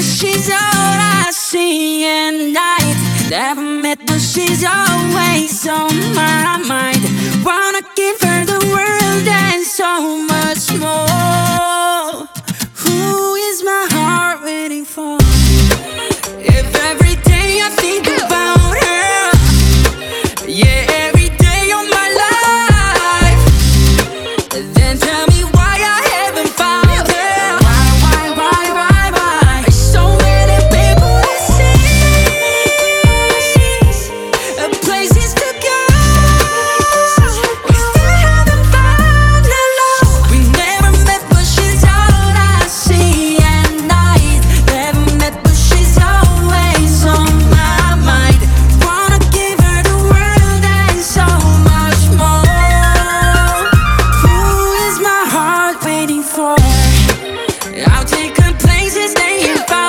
but she's all I see at night. Never met, but she's always on my mind. Wanna give her the world and so much more. Who is my heart waiting for? If every day I think about her, yeah, every day of my life, then tell me why I haven't found her. Why? So many people to see, places to go. We still haven't found her love. We never met, but she's all I see at night. Never met, but she's always on my mind. Wanna give her the world and so much more. Who is my heart waiting for? I'll take her places they ain't found.